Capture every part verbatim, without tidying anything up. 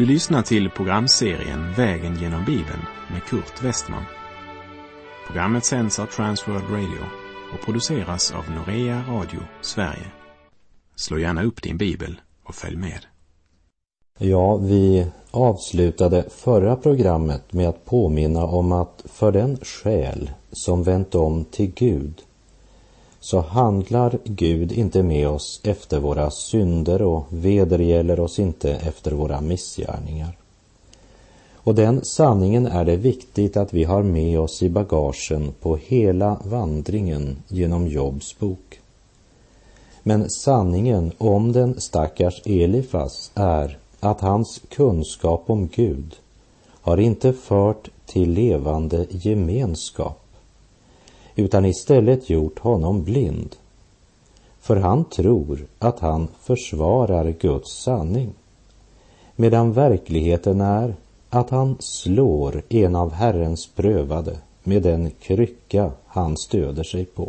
Du lyssnar till programserien Vägen genom Bibeln med Kurt Westman. Programmet sänds av Transworld Radio och produceras av Norea Radio Sverige. Slå gärna upp din bibel och följ med. Ja, vi avslutade förra programmet med att påminna om att för den själ som vänt om till Gud så handlar Gud inte med oss efter våra synder och vedergäller oss inte efter våra missgärningar. Och den sanningen är det viktigt att vi har med oss i bagagen på hela vandringen genom Jobs bok. Men sanningen om den stackars Elifas är att hans kunskap om Gud har inte fört till levande gemenskap, utan istället gjort honom blind. För han tror att han försvarar Guds sanning, medan verkligheten är att han slår en av Herrens prövade med den krycka han stöder sig på.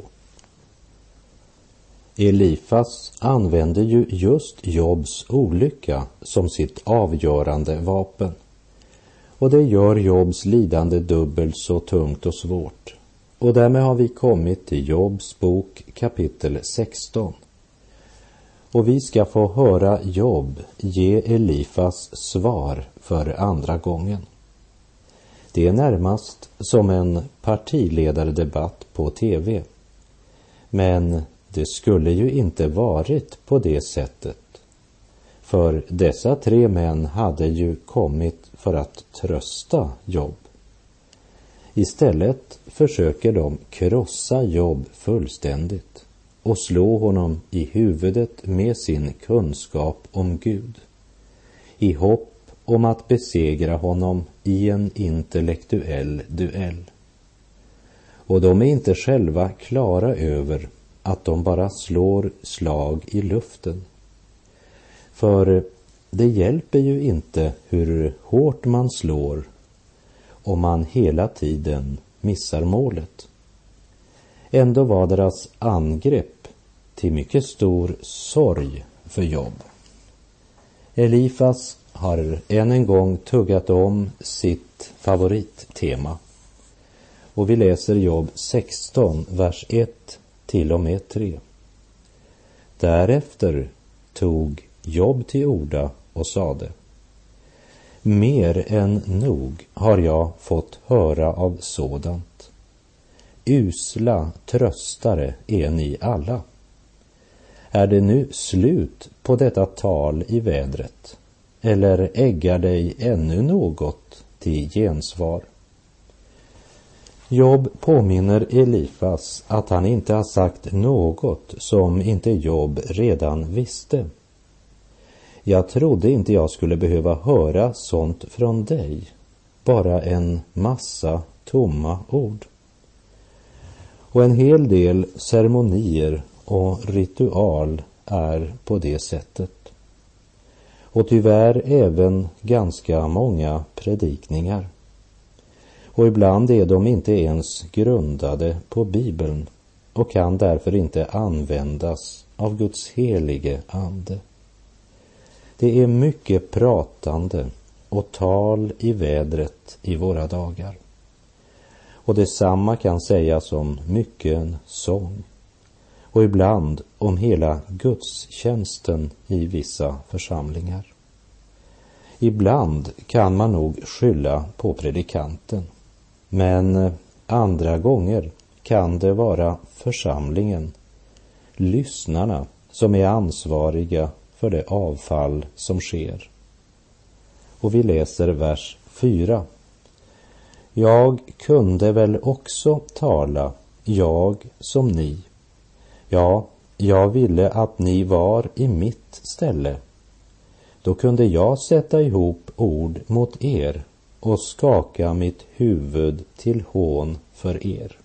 Elifas använde ju just Jobs olycka som sitt avgörande vapen. Och det gör Jobs lidande dubbelt så tungt och svårt. Och därmed har vi kommit till Jobs bok kapitel sexton. Och vi ska få höra Job ge Elifas svar för andra gången. Det är närmast som en partiledardebatt på tv. Men det skulle ju inte varit på det sättet. För dessa tre män hade ju kommit för att trösta Job. Istället försöker de krossa Job fullständigt och slå honom i huvudet med sin kunskap om Gud, i hopp om att besegra honom i en intellektuell duell. Och de är inte själva klara över att de bara slår slag i luften. För det hjälper ju inte hur hårt man slår om man hela tiden missar målet. Ändå var deras angrepp till mycket stor sorg för Job. Elifas har än en gång tuggat om sitt favorittema. Och vi läser Job sexton, vers ett till och med tre. Därefter tog Job till orda och sade: mer än nog har jag fått höra av sådant. Usla tröstare är ni alla. Är det nu slut på detta tal i vädret, eller äggar dig ännu något till gensvar? Job påminner Elifas att han inte har sagt något som inte Job redan visste. Jag trodde inte jag skulle behöva höra sånt från dig, bara en massa tomma ord. Och en hel del ceremonier och ritual är på det sättet. Och tyvärr även ganska många predikningar. Och ibland är de inte ens grundade på Bibeln och kan därför inte användas av Guds helige ande. Det är mycket pratande och tal i vädret i våra dagar. Och detsamma kan sägas om mycken sång. Och ibland om hela gudstjänsten i vissa församlingar. Ibland kan man nog skylla på predikanten. Men andra gånger kan det vara församlingen, lyssnarna, som är ansvariga för det avfall som sker. Och vi läser vers fyra. Jag kunde väl också tala, jag som ni. Ja, jag ville att ni var i mitt ställe. Då kunde jag sätta ihop ord mot er och skaka mitt huvud till hån för er.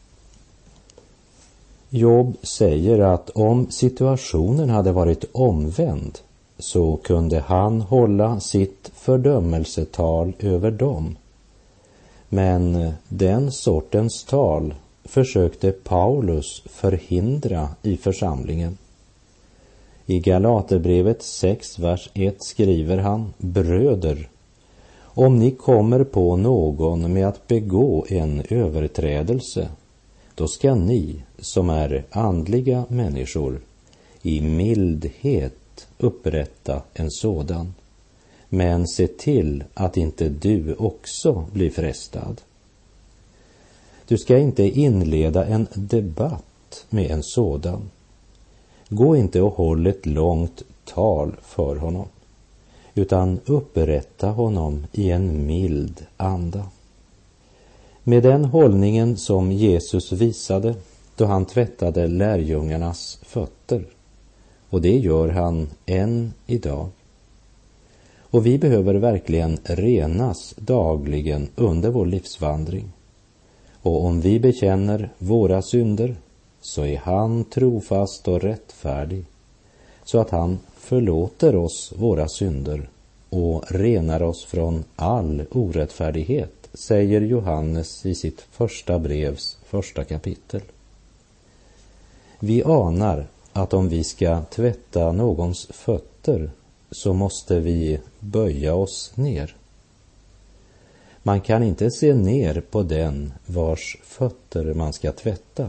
Job säger att om situationen hade varit omvänd så kunde han hålla sitt fördömelsetal över dem. Men den sortens tal försökte Paulus förhindra i församlingen. I Galaterbrevet sex, vers ett skriver han: bröder, om ni kommer på någon med att begå en överträdelse, då ska ni, som är andliga människor, i mildhet upprätta en sådan. Men se till att inte du också blir frestad. Du ska inte inleda en debatt med en sådan. Gå inte och håll ett långt tal för honom, utan upprätta honom i en mild anda. Med den hållningen som Jesus visade då han tvättade lärjungarnas fötter, och det gör han än idag. Och vi behöver verkligen renas dagligen under vår livsvandring. Och om vi bekänner våra synder, så är han trofast och rättfärdig, så att han förlåter oss våra synder och renar oss från all orättfärdighet, säger Johannes i sitt första brevs första kapitel. Vi anar att om vi ska tvätta någons fötter, så måste vi böja oss ner. Man kan inte se ner på den vars fötter man ska tvätta.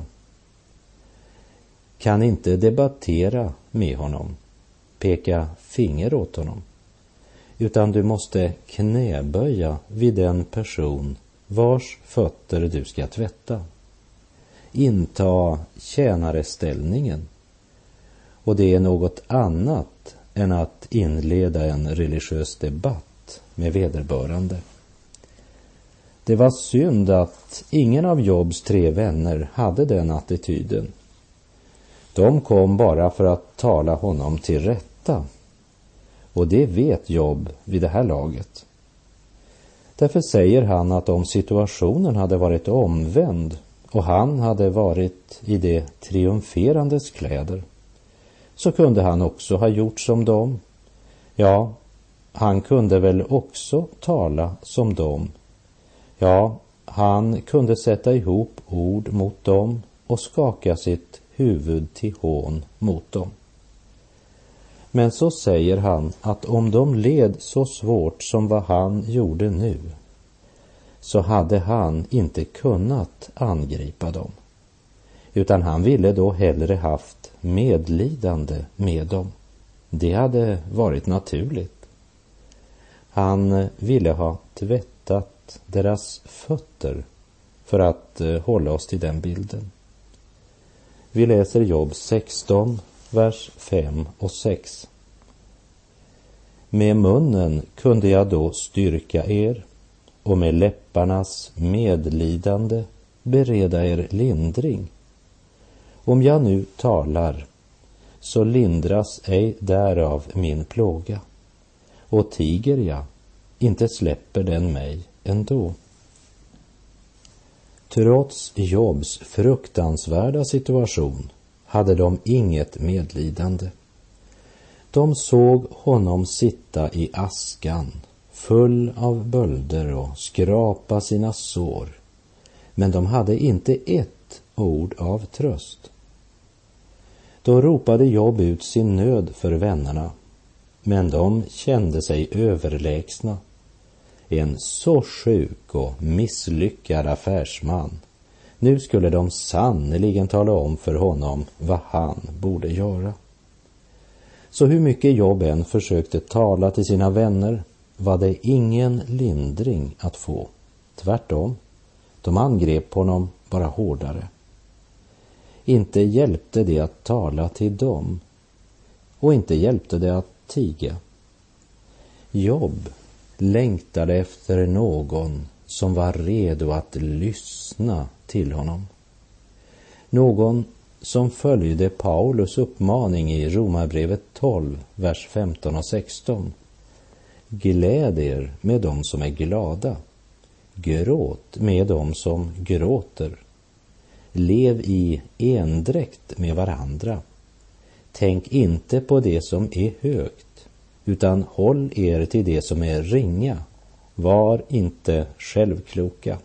Kan inte debattera med honom, peka finger åt honom, utan du måste knäböja vid den person vars fötter du ska tvätta. Inta tjänareställningen, och det är något annat än att inleda en religiös debatt med vederbörande. Det var synd att ingen av Jobs tre vänner hade den attityden. De kom bara för att tala honom till rätta. Och det vet Job vid det här laget. Därför säger han att om situationen hade varit omvänd och han hade varit i det triumferandes kläder, så kunde han också ha gjort som dem. Ja, han kunde väl också tala som dem. Ja, han kunde sätta ihop ord mot dem och skaka sitt huvud till hån mot dem. Men så säger han att om de led så svårt som vad han gjorde nu, så hade han inte kunnat angripa dem, utan han ville då hellre haft medlidande med dem. Det hade varit naturligt. Han ville ha tvättat deras fötter, för att hålla oss till den bilden. Vi läser Jobb sexton, vers fem och sex. Med munnen kunde jag då styrka er, och med läpparnas medlidande bereda er lindring. Om jag nu talar, så lindras ej därav min plåga, och tiger jag, inte släpper den mig ändå. Trots Jobs fruktansvärda situation hade de inget medlidande. De såg honom sitta i askan, full av bölder, och skrapa sina sår, men de hade inte ett ord av tröst. Då ropade Job ut sin nöd för vännerna, men de kände sig överlägsna. En så sjuk och misslyckad affärsman. Nu skulle de sannoliken tala om för honom vad han borde göra. Så hur mycket Job än försökte tala till sina vänner, var det ingen lindring att få. Tvärtom, de angrep honom bara hårdare. Inte hjälpte det att tala till dem, och inte hjälpte det att tiga. Job längtade efter någon som var redo att lyssna till honom. Någon som följde Paulus uppmaning i Romarbrevet tolv, vers femton och sexton. Gläd er med dem som är glada. Gråt med dem som gråter. Lev i endräkt med varandra. Tänk inte på det som är högt, utan håll er till det som är ringa. Var inte självkloka.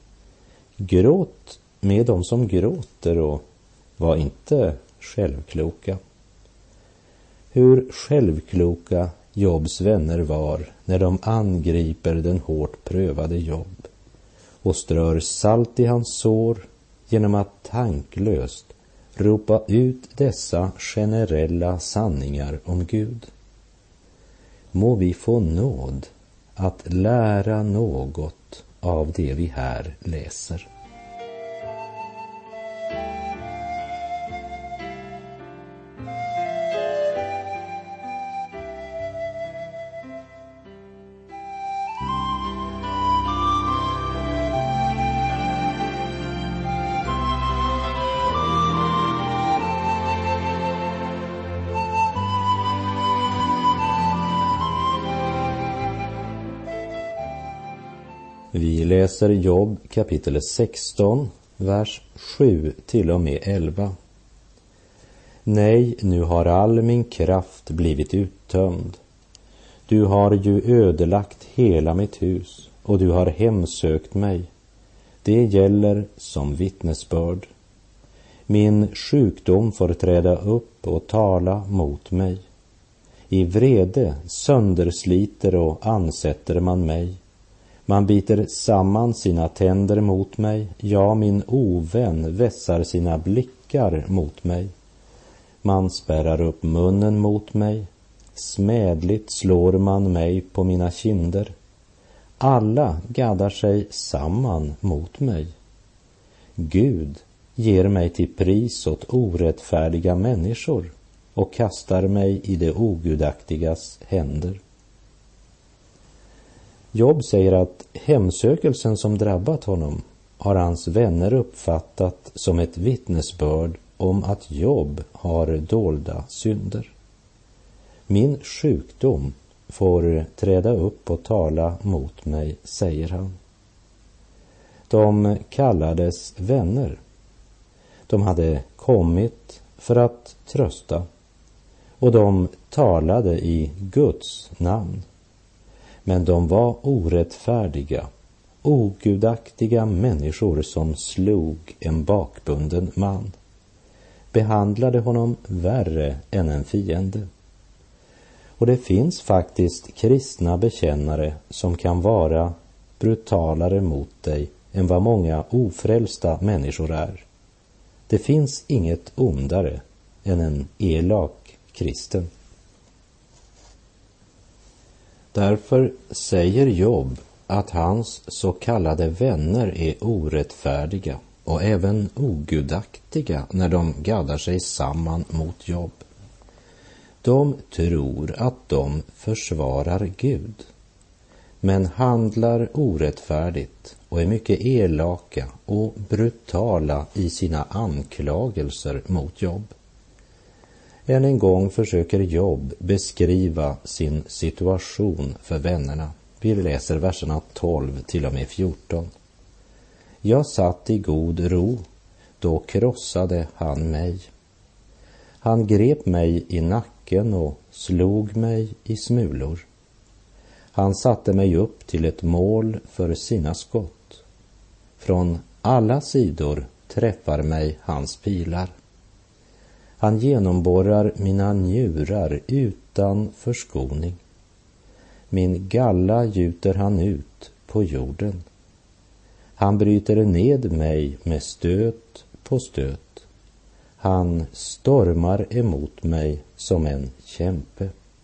Gråt med dem som gråter, och var inte självkloka. Hur självkloka Jobs vänner var när de angriper den hårt prövade Job och strör salt i hans sår genom att tanklöst ropa ut dessa generella sanningar om Gud. Må vi få nåd att lära något av det vi här läser. Vi läser Job kapitel sexton, vers sju till och med elva. Nej, nu har all min kraft blivit uttömd. Du har ju ödelagt hela mitt hus och du har hemsökt mig. Det gäller som vittnesbörd. Min sjukdom får träda upp och tala mot mig. I vrede söndersliter och ansätter man mig. Man biter samman sina tänder mot mig, ja, min ovän vässar sina blickar mot mig. Man spärrar upp munnen mot mig, smädligt slår man mig på mina kinder. Alla gaddar sig samman mot mig. Gud ger mig till pris åt orättfärdiga människor och kastar mig i det ogudaktigas händer. Job säger att hemsökelsen som drabbat honom har hans vänner uppfattat som ett vittnesbörd om att Job har dolda synder. Min sjukdom får träda upp och tala mot mig, säger han. De kallades vänner. De hade kommit för att trösta och de talade i Guds namn. Men de var orättfärdiga, ogudaktiga människor som slog en bakbunden man, behandlade honom värre än en fiende. Och det finns faktiskt kristna bekännare som kan vara brutalare mot dig än vad många ofrälsta människor är. Det finns inget ondare än en elak kristen. Därför säger Job att hans så kallade vänner är orättfärdiga och även ogudaktiga när de gaddar sig samman mot Job. De tror att de försvarar Gud, men handlar orättfärdigt och är mycket elaka och brutala i sina anklagelser mot Job. Än en gång försöker Job beskriva sin situation för vännerna. Vi läser verserna tolv till och med fjorton. Jag satt i god ro, då krossade han mig. Han grep mig i nacken och slog mig i smulor. Han satte mig upp till ett mål för sina skott. Från alla sidor träffar mig hans pilar. Han genomborrar mina njurar utan förskoning. Min galla gjuter han ut på jorden. Han bryter ned mig med stöt på stöt. Han stormar emot mig som en kämpe.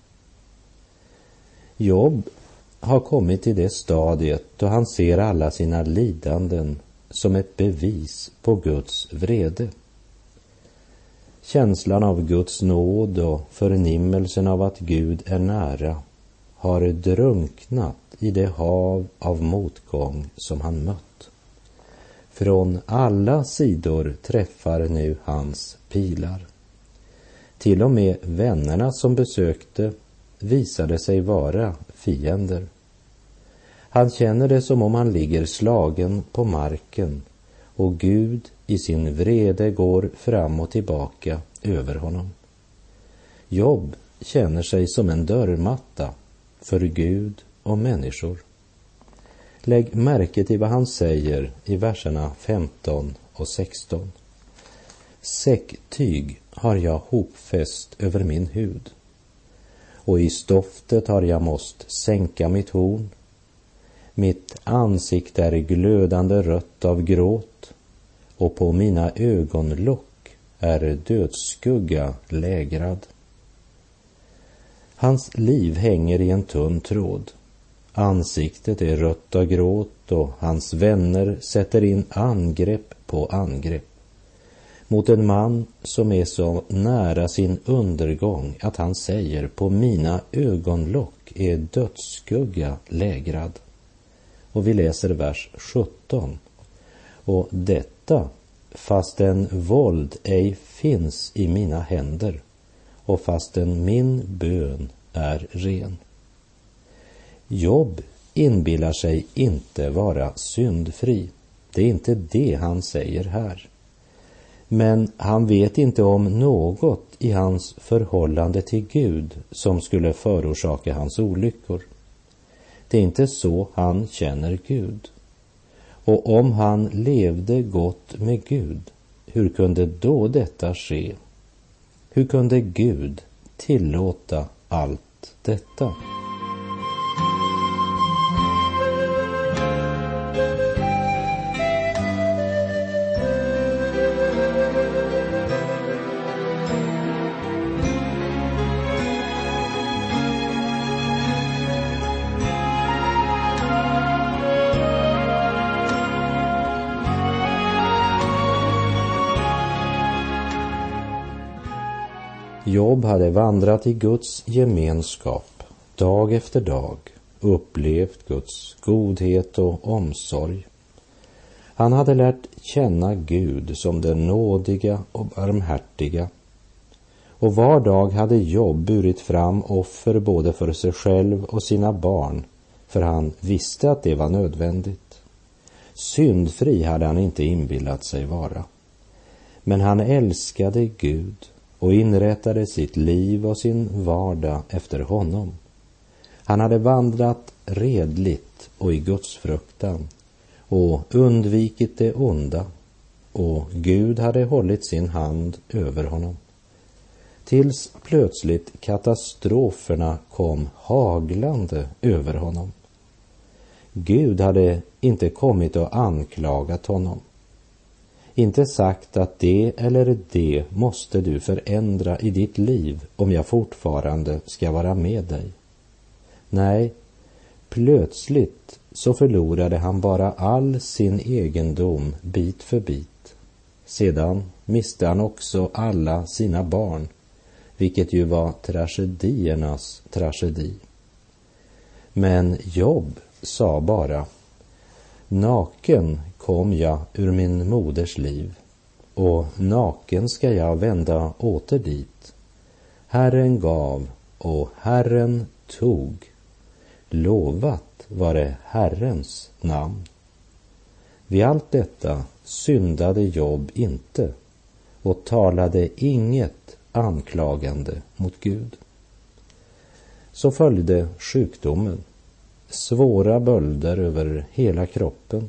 Job har kommit till det stadiet då han ser alla sina lidanden som ett bevis på Guds vrede. Känslan av Guds nåd och förnimmelsen av att Gud är nära har drunknat i det hav av motgång som han mött. Från alla sidor träffar nu hans pilar. Till och med vännerna som besökte visade sig vara fiender. Han känner det som om han ligger slagen på marken och Gud i sin vrede går fram och tillbaka över honom. Job känner sig som en dörrmatta för Gud och människor. Lägg märke till vad han säger i verserna femton och sexton. Säcktyg har jag hopfäst över min hud och i stoftet har jag måst sänka mitt horn. Mitt ansikte är glödande rött av gråt, och på mina ögonlock är dödsskugga lägrad. Hans liv hänger i en tunn tråd. Ansiktet är rött av gråt och hans vänner sätter in angrepp på angrepp mot en man som är så nära sin undergång att han säger: på mina ögonlock är dödsskugga lägrad. Och vi läser vers sjutton. Och detta fastän våld ej finns i mina händer, och fastän min bön är ren. Jobb inbillar sig inte vara syndfri. Det är inte det han säger här. Men han vet inte om något i hans förhållande till Gud som skulle förorsaka hans olyckor. Det är inte så han känner Gud. Och om han levde gott med Gud, hur kunde då detta ske? Hur kunde Gud tillåta allt detta? Jobb hade vandrat i Guds gemenskap dag efter dag, upplevt Guds godhet och omsorg. Han hade lärt känna Gud som den nådiga och barmhärtiga. Och var dag hade Jobb burit fram offer både för sig själv och sina barn, för han visste att det var nödvändigt. Syndfri hade han inte inbillat sig vara. Men han älskade Gud och inrättade sitt liv och sin vardag efter honom. Han hade vandrat redligt och i Guds fruktan och undvikit det onda, och Gud hade hållit sin hand över honom. Tills plötsligt katastroferna kom haglande över honom. Gud hade inte kommit och anklagat honom. Inte sagt att det eller det måste du förändra i ditt liv om jag fortfarande ska vara med dig. Nej, plötsligt så förlorade han bara all sin egendom bit för bit. Sedan miste han också alla sina barn, vilket ju var tragediernas tragedi. Men Jobb sa bara: naken kom jag ur min moders liv, och naken ska jag vända åter dit. Herren gav och Herren tog. Lovat var det Herrens namn. Vid allt detta syndade Jobb inte och talade inget anklagande mot Gud. Så följde sjukdomen, svåra bölder över hela kroppen.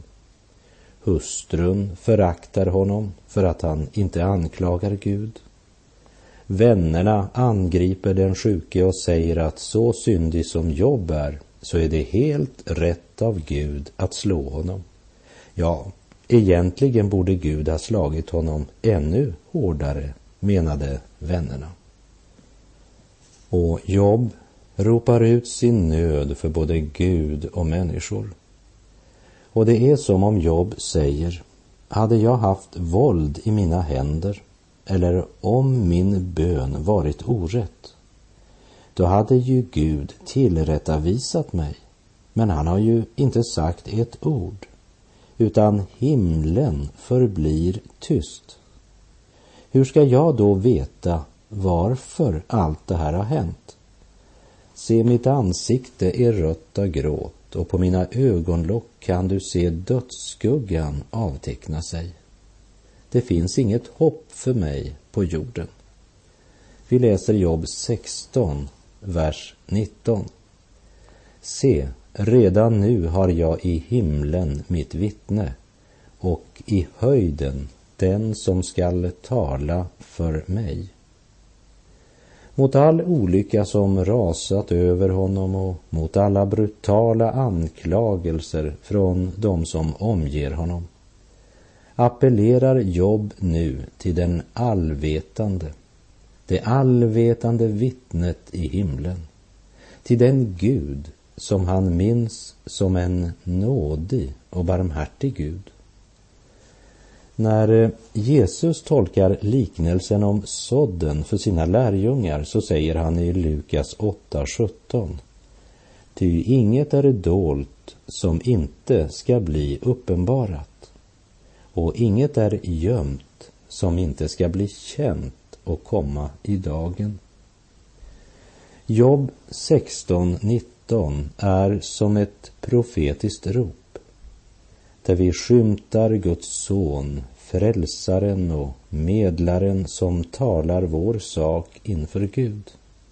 Hustrun föraktar honom för att han inte anklagar Gud. Vännerna angriper den sjuke och säger att så syndig som Jobb är, så är det helt rätt av Gud att slå honom. Ja, egentligen borde Gud ha slagit honom ännu hårdare, menade vännerna. Och Jobb ropar ut sin nöd för både Gud och människor. Och det är som om Jobb säger: hade jag haft våld i mina händer, eller om min bön varit orätt, då hade ju Gud tillrättavisat mig. Men han har ju inte sagt ett ord, utan himlen förblir tyst. Hur ska jag då veta varför allt det här har hänt? Se, mitt ansikte är rött av gråt, och på mina ögonlock kan du se dödsskuggan avteckna sig. Det finns inget hopp för mig på jorden. Vi läser Jobb sexton, vers nitton. Se, redan nu har jag i himlen mitt vittne, och i höjden den som skall tala för mig. mot all olycka som rasat över honom och mot alla brutala anklagelser från de som omger honom, appellerar Job nu till den allvetande, det allvetande vittnet i himlen, till den Gud som han minns som en nådig och barmhärtig Gud. När Jesus tolkar liknelsen om sådden för sina lärjungar så säger han i Lukas åtta sjutton: Ty inget är dolt som inte ska bli uppenbarat, och inget är gömt som inte ska bli känt och komma i dagen. Job sexton nitton är som ett profetiskt rop, där vi skymtar Guds son, frälsaren och medlaren som talar vår sak inför Gud.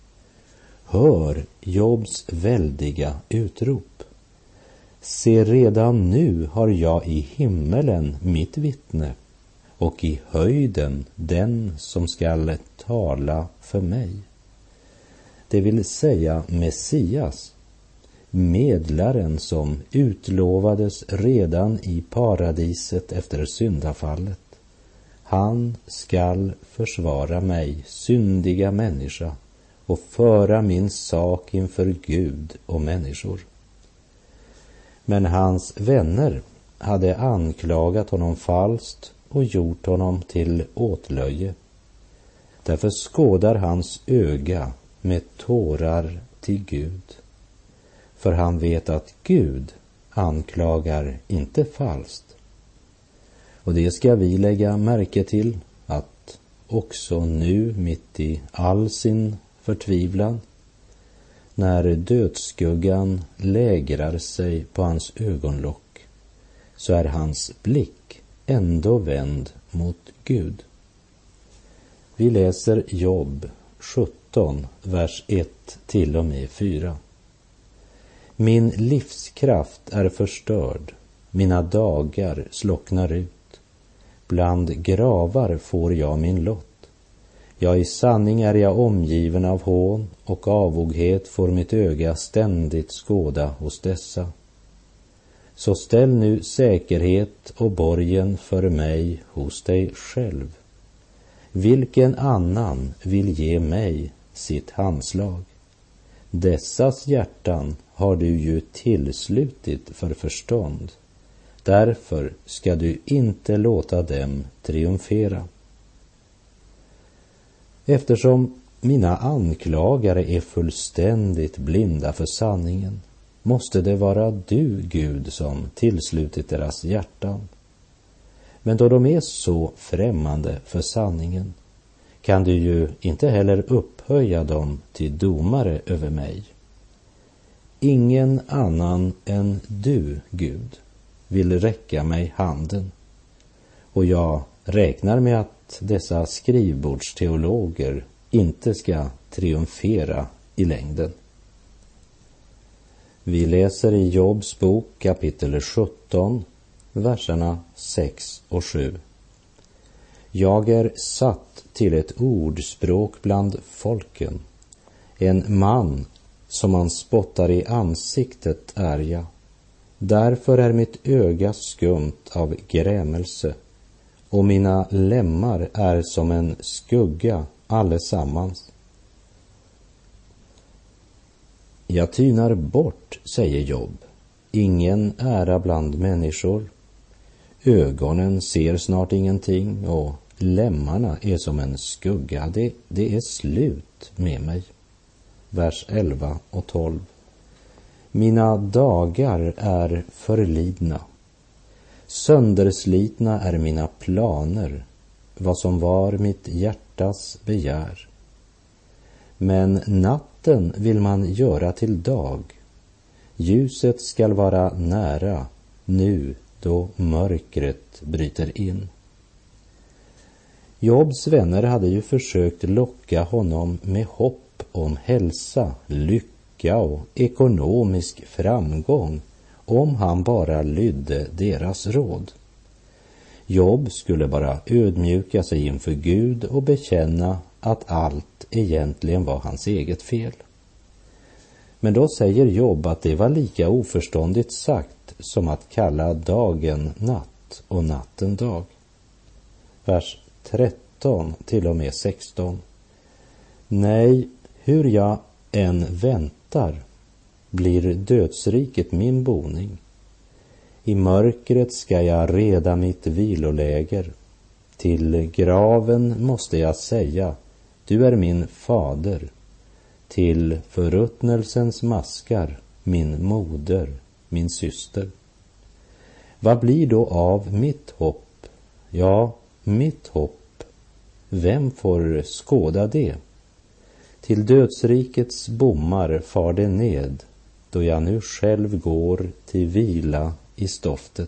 Hör Jobs väldiga utrop. Se, redan nu har jag i himmelen mitt vittne, och i höjden den som skall tala för mig. Det vill säga Messias, medlaren som utlovades redan i paradiset efter syndafallet. Han skall försvara mig, syndiga människa, och föra min sak inför Gud och människor. Men hans vänner hade anklagat honom falskt och gjort honom till åtlöje. Därför skådar hans öga med tårar till Gud. För han vet att Gud anklagar inte falskt. Och det ska vi lägga märke till, att också nu mitt i all sin förtvivlan, när dödsskuggan lägrar sig på hans ögonlock, så är hans blick ändå vänd mot Gud. Vi läser Job sjutton, vers ett till och med fyra. Min livskraft är förstörd, mina dagar slocknar ut. Bland gravar får jag min lott. Ja, i sanning är jag omgiven av hån, och avoghet får mitt öga ständigt skåda hos dessa. Så ställ nu säkerhet och borgen för mig hos dig själv. Vilken annan vill ge mig sitt handslag? Dessas hjärtan har du ju tillslutit för förstånd. Därför ska du inte låta dem triumfera. Eftersom mina anklagare är fullständigt blinda för sanningen, måste det vara du, Gud, som tillslutit deras hjärtan. Men då de är så främmande för sanningen, kan du ju inte heller upphöja dem till domare över mig. Ingen annan än du, Gud, vill räcka mig handen, och jag räknar med att dessa skrivbordsteologer inte ska triumfera i längden. Vi läser i Jobs bok kapitel sjutton, verserna sex och sju. Jag är satt till ett ordspråk bland folken, en man som man spottar i ansiktet är jag. Därför är mitt öga skumt av grämelse, och mina lemmar är som en skugga allesammans. Jag tynar bort, säger Job, ingen ära bland människor. Ögonen ser snart ingenting, och lemmarna är som en skugga. Det, det är slut med mig. Vers elva och tolv. Mina dagar är förlidna. Sönderslitna är mina planer, vad som var mitt hjärtas begär. Men natten vill man göra till dag. Ljuset skall vara nära, nu då mörkret bryter in. Jobs vänner hade ju försökt locka honom med hopp om hälsa, lycka och ekonomisk framgång, om han bara lydde deras råd. Job skulle bara ödmjuka sig inför Gud och bekänna att allt egentligen var hans eget fel. Men då säger Job att det var lika oförståndigt sagt som att kalla dagen natt och natten dag. Vers tretton till och med sexton. Nej, hur jag än väntar blir dödsriket min boning. I mörkret ska jag reda mitt viloläger. Till graven måste jag säga, du är min fader. Till förruttnelsens maskar, min moder, min syster. Vad blir då av mitt hopp? Ja, mitt hopp. Vem får skåda det? Till dödsrikets bommar far det ned, då jag nu själv går till vila i stoftet.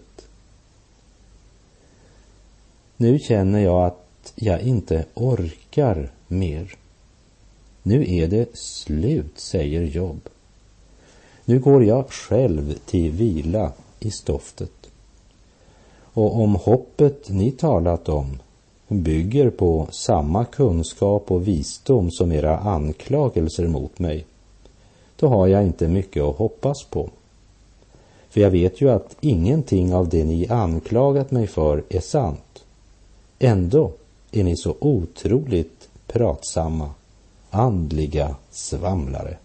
Nu känner jag att jag inte orkar mer. Nu är det slut, säger Job. Nu går jag själv till vila i stoftet. Och om hoppet ni talat om bygger på samma kunskap och visdom som era anklagelser mot mig, då har jag inte mycket att hoppas på. För jag vet ju att ingenting av det ni anklagat mig för är sant. Ändå är ni så otroligt pratsamma, andliga svamlare.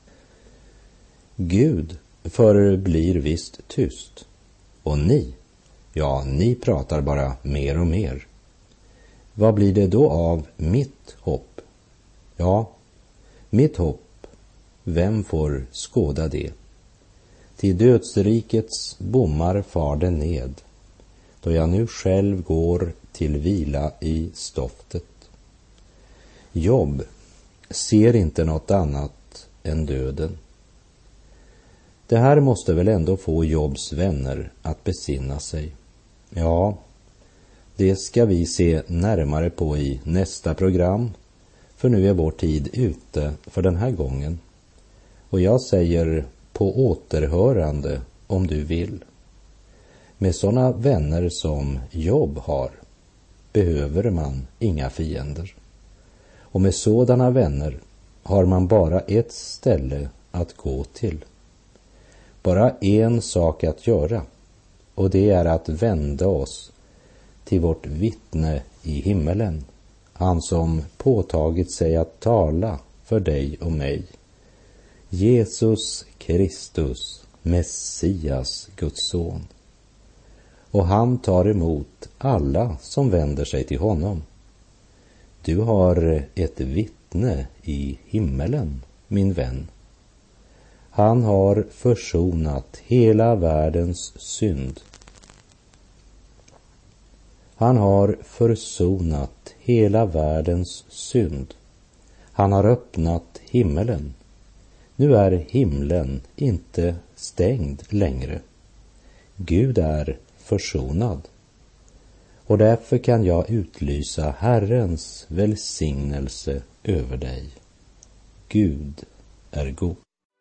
Gud förblir visst tyst, och ni, ja, ni pratar bara mer och mer. Vad blir det då av mitt hopp? Ja, mitt hopp, vem får skåda det? Till dödsrikets bommar far det ned, då jag nu själv går till vila i stoftet. Job ser inte något annat än döden. Det här måste väl ändå få Jobs vänner att besinna sig. Ja, det ska vi se närmare på i nästa program, för nu är vår tid ute för den här gången. Och jag säger på återhörande om du vill. Med sådana vänner som Job har behöver man inga fiender. Och med sådana vänner har man bara ett ställe att gå till. Bara en sak att göra, och det är att vända oss till vårt vittne i himmelen, han som påtagit sig att tala för dig och mig. Jesus Kristus, Messias, Guds son. Och han tar emot alla som vänder sig till honom. Du har ett vittne i himmelen, min vän. Han har försonat hela världens synd. Han har försonat hela världens synd. Han har öppnat himmelen. Nu är himlen inte stängd längre. Gud är försonad. Och därför kan jag utlysa Herrens välsignelse över dig. Gud är god.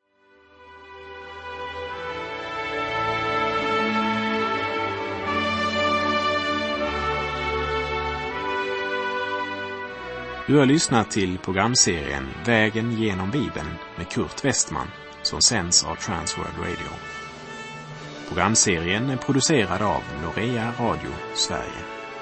Du har lyssnat till programserien Vägen genom Bibeln med Kurt Westman, som sänds av Transworld Radio. Programserien är producerad av Norea Radio Sverige.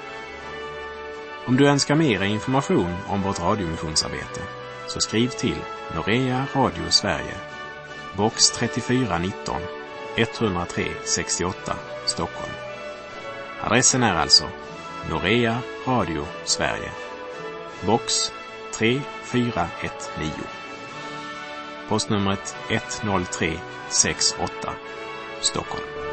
Om du önskar mer information om vårt radiomissionsarbete, så skriv till Norea Radio Sverige, box trettiofyra nitton, etthundratre sextioåtta, Stockholm. Adressen är alltså Norea Radio Sverige, box tre fyra ett nio. Postnumret ett noll tre sex åtta, Stockholm.